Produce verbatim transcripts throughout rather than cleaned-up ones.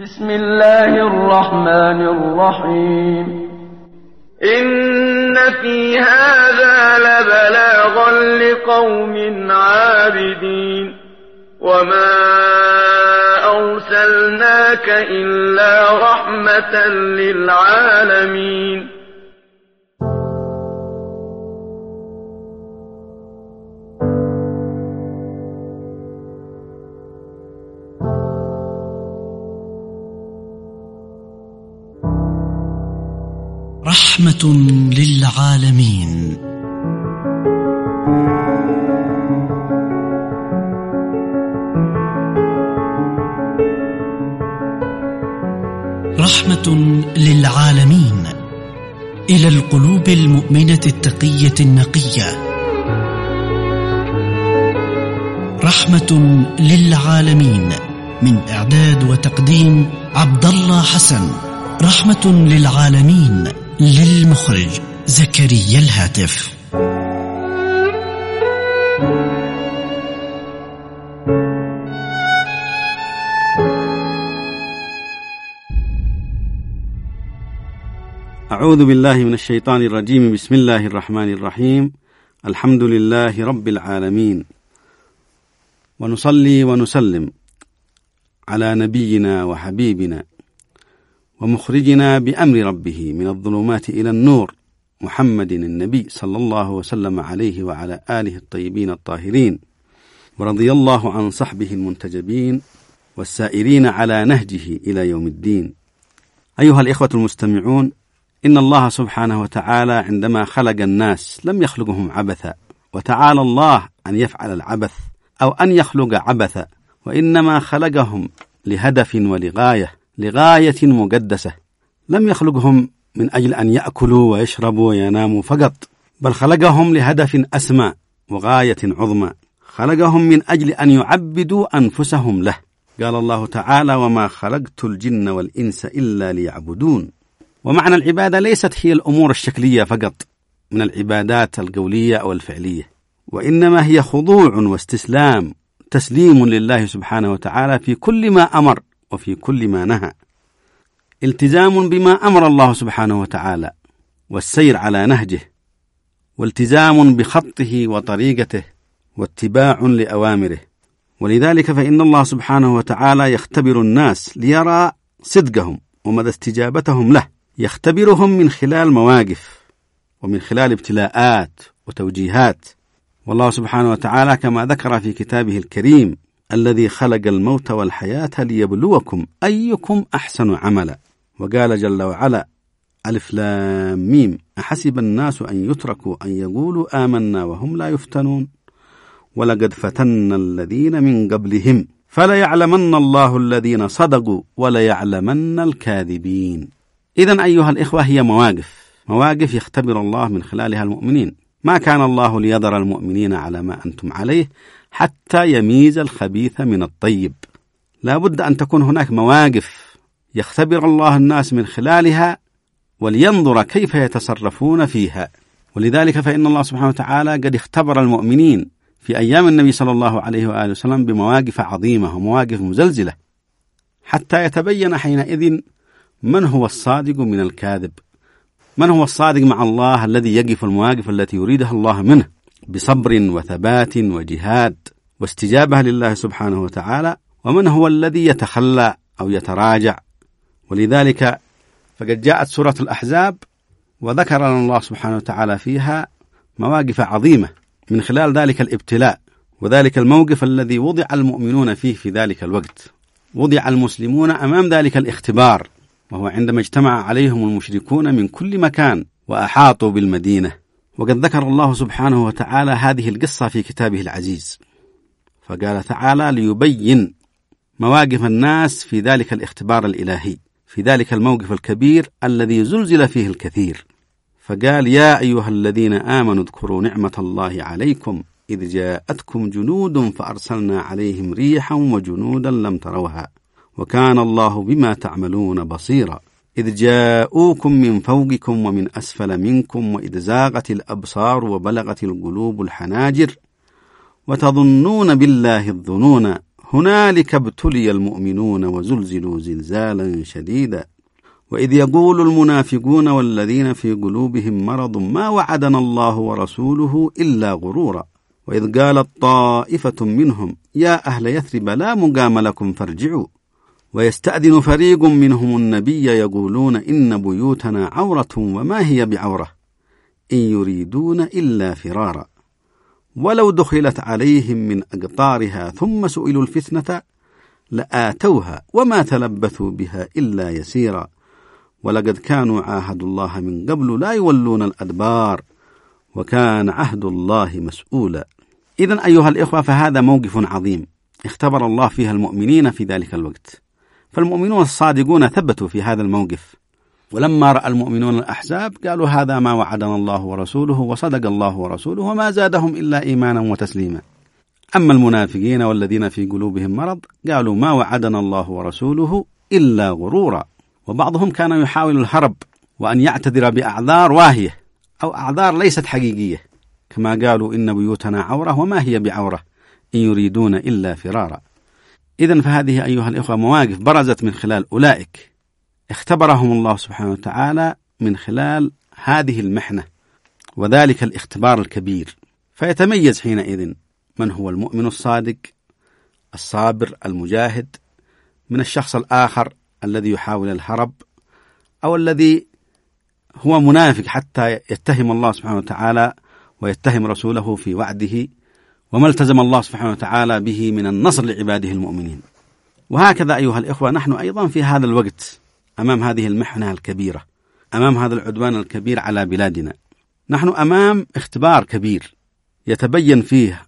بسم الله الرحمن الرحيم. إن في هذا لبلاغا لقوم عابدين وما أرسلناك إلا رحمة للعالمين. رحمة للعالمين. رحمة للعالمين إلى القلوب المؤمنة التقية النقية. رحمة للعالمين من إعداد وتقديم عبد الله حسن. رحمة للعالمين للمخرج زكريا الهاتف. أعوذ بالله من الشيطان الرجيم. بسم الله الرحمن الرحيم. الحمد لله رب العالمين، ونصلي ونسلم على نبينا وحبيبنا ومخرجنا بأمر ربه من الظلمات إلى النور، محمد النبي صلى الله وسلم عليه وعلى آله الطيبين الطاهرين، ورضي الله عن صحبه المنتجبين والسائرين على نهجه إلى يوم الدين. أيها الإخوة المستمعون، إن الله سبحانه وتعالى عندما خلق الناس لم يخلقهم عبثا، وتعالى الله أن يفعل العبث أو أن يخلق عبثا، وإنما خلقهم لهدف ولغاية، لغاية مقدسة. لم يخلقهم من أجل أن يأكلوا ويشربوا ويناموا فقط، بل خلقهم لهدف أسمى وغاية عظمى. خلقهم من أجل أن يعبدوا أنفسهم له. قال الله تعالى: وما خلقت الجن والإنس إلا ليعبدون. ومعنى العبادة ليست هي الأمور الشكلية فقط من العبادات القولية أو الفعلية، وإنما هي خضوع واستسلام، تسليم لله سبحانه وتعالى في كل ما أمر وفي كل ما نهى، التزام بما أمر الله سبحانه وتعالى والسير على نهجه، والتزام بخطه وطريقته، واتباع لأوامره. ولذلك فإن الله سبحانه وتعالى يختبر الناس ليرى صدقهم ومدى استجابتهم له. يختبرهم من خلال مواقف ومن خلال ابتلاءات وتوجيهات. والله سبحانه وتعالى كما ذكر في كتابه الكريم: الذي خلق الموت والحياة ليبلوكم أيكم أحسن عملا. وقال جل وعلا: ألف لام ميم، أحسب الناس أن يتركوا أن يقولوا آمنا وهم لا يفتنون ولقد فتنا الذين من قبلهم فليعلمن الله الذين صدقوا وليعلمن الكاذبين. إذن أيها الإخوة، هي مواقف مواقف يختبر الله من خلالها المؤمنين. ما كان الله ليذر المؤمنين على ما أنتم عليه حتى يميز الخبيث من الطيب. لا بد أن تكون هناك مواقف يختبر الله الناس من خلالها ولينظر كيف يتصرفون فيها. ولذلك فإن الله سبحانه وتعالى قد اختبر المؤمنين في أيام النبي صلى الله عليه وآله وسلم بمواقف عظيمة ومواقف مزلزلة، حتى يتبين حينئذ من هو الصادق من الكاذب، من هو الصادق مع الله الذي يقف المواقف التي يريدها الله منه بصبر وثبات وجهاد واستجابة لله سبحانه وتعالى، ومن هو الذي يتخلى أو يتراجع. ولذلك فقد جاءت سورة الأحزاب وذكر لنا الله سبحانه وتعالى فيها مواقف عظيمة من خلال ذلك الابتلاء، وذلك الموقف الذي وضع المؤمنون فيه في ذلك الوقت. وضع المسلمون أمام ذلك الاختبار، وهو عندما اجتمع عليهم المشركون من كل مكان وأحاطوا بالمدينة. وقد ذكر الله سبحانه وتعالى هذه القصة في كتابه العزيز، فقال تعالى: ليبين مواقف الناس في ذلك الاختبار الإلهي، في ذلك الموقف الكبير الذي زلزل فيه الكثير. فقال: يا أيها الذين آمنوا اذكروا نعمة الله عليكم إذ جاءتكم جنود فأرسلنا عليهم ريحا وجنودا لم تروها وكان الله بما تعملون بصيرا إذ جاءوكم من فوقكم ومن أسفل منكم وإذ زاغت الأبصار وبلغت القلوب الحناجر وتظنون بالله الظنون هنالك ابتلي المؤمنون وزلزلوا زلزالا شديدا وإذ يقول المنافقون والذين في قلوبهم مرض ما وعدنا الله ورسوله إلا غرورا وإذ قالت طائفة منهم يا أهل يثرب لا مقام لكم فارجعوا ويستأذن فريق منهم النبي يقولون إن بيوتنا عورة وما هي بعورة إن يريدون إلا فرارا ولو دخلت عليهم من أقطارها ثم سئلوا الفتنة لآتوها وما تلبثوا بها إلا يسيرا ولقد كانوا عاهدوا الله من قبل لا يولون الأدبار وكان عهد الله مسؤولا. إذن أيها الإخوة فهذا موقف عظيم اختبر الله فيها المؤمنين في ذلك الوقت، فالمؤمنون الصادقون ثبتوا في هذا الموقف، ولما رأى المؤمنون الأحزاب قالوا هذا ما وعدنا الله ورسوله وصدق الله ورسوله وما زادهم إلا إيمانا وتسليما. أما المنافقين والذين في قلوبهم مرض قالوا ما وعدنا الله ورسوله إلا غرورا، وبعضهم كان يحاول الهرب وأن يعتذر بأعذار واهية أو أعذار ليست حقيقية، كما قالوا إن بيوتنا عورة وما هي بعورة إن يريدون إلا فرارا. إذن فهذه أيها الإخوة مواقف برزت من خلال أولئك اختبرهم الله سبحانه وتعالى من خلال هذه المحنة وذلك الاختبار الكبير، فيتميز حينئذ من هو المؤمن الصادق الصابر المجاهد من الشخص الآخر الذي يحاول الهرب أو الذي هو منافق حتى يتهم الله سبحانه وتعالى ويتهم رسوله في وعده وما التزم الله سبحانه وتعالى به من النصر لعباده المؤمنين. وهكذا أيها الإخوة نحن أيضا في هذا الوقت أمام هذه المحنة الكبيرة، أمام هذا العدوان الكبير على بلادنا، نحن أمام اختبار كبير يتبين فيه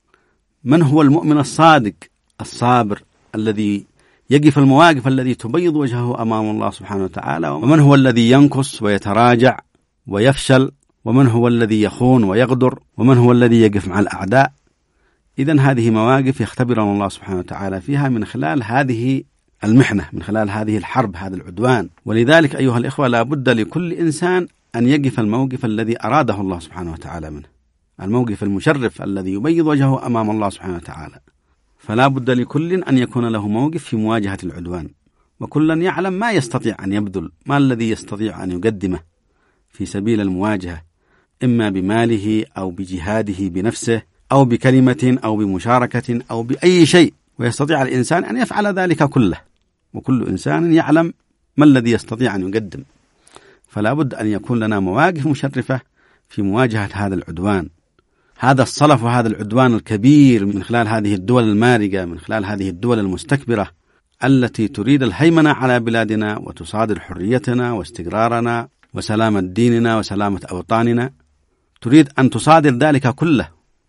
من هو المؤمن الصادق الصابر الذي يقف المواقف الذي تبيض وجهه أمام الله سبحانه وتعالى، ومن هو الذي ينكس ويتراجع ويفشل، ومن هو الذي يخون ويغدر، ومن هو الذي يقف مع الأعداء. إذن هذه مواقف يختبرنا الله سبحانه وتعالى فيها من خلال هذه المحنة، من خلال هذه الحرب، هذا العدوان. ولذلك أيها الإخوة لا بد لكل إنسان أن يقف الموقف الذي أراده الله سبحانه وتعالى منه، الموقف المشرف الذي يبيض وجهه أمام الله سبحانه وتعالى. فلا بد لكل أن يكون له موقف في مواجهة العدوان، وكلا يعلم ما يستطيع أن يبذل، ما الذي يستطيع أن يقدمه في سبيل المواجهة، إما بماله أو بجهاده بنفسه أو بكلمة أو بمشاركة أو بأي شيء، ويستطيع الإنسان أن يفعل ذلك كله، وكل إنسان يعلم ما الذي يستطيع أن يقدم. فلا بد أن يكون لنا مواقف مشرفة في مواجهة هذا العدوان، هذا الصلف وهذا العدوان الكبير من خلال هذه الدول المارقة، من خلال هذه الدول المستكبرة التي تريد الهيمنة على بلادنا وتصادر حريتنا واستقرارنا وسلامة ديننا وسلامة أوطاننا، تريد أن تصادر ذلك كله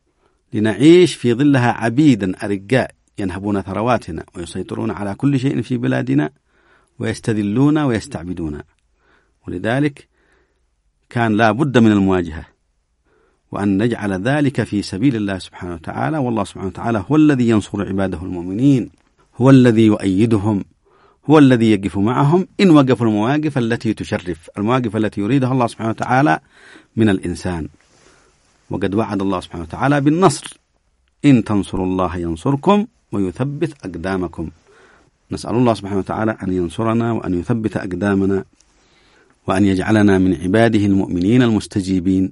لنعيش في ظلها عبيدا أرقاء ينهبون ثرواتنا ويسيطرون على كل شيء في بلادنا ويستذلون ويستعبدون. ولذلك كان لا بد من المواجهة وأن نجعل ذلك في سبيل الله سبحانه وتعالى، والله سبحانه وتعالى هو الذي ينصر عباده المؤمنين، هو الذي يؤيدهم، هو الذي يقف معهم إن وقفوا المواقف التي تشرف، المواقف التي يريدها الله سبحانه وتعالى من الإنسان. وقد وعد الله سبحانه وتعالى بالنصر، إن تنصروا الله ينصركم ويثبت أقدامكم. نسأل الله سبحانه وتعالى أن ينصرنا وأن يثبت أقدامنا وأن يجعلنا من عباده المؤمنين المستجيبين.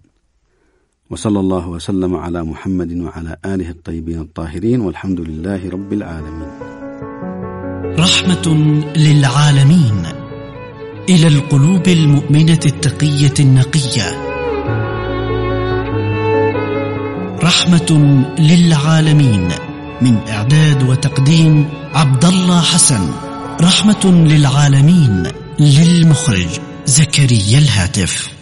وصلى الله وسلم على محمد وعلى آله الطيبين الطاهرين، والحمد لله رب العالمين. رحمة للعالمين إلى القلوب المؤمنة التقية النقية. رحمة للعالمين من إعداد وتقديم عبد الله حسن. رحمة للعالمين للمخرج زكريا الهاتف.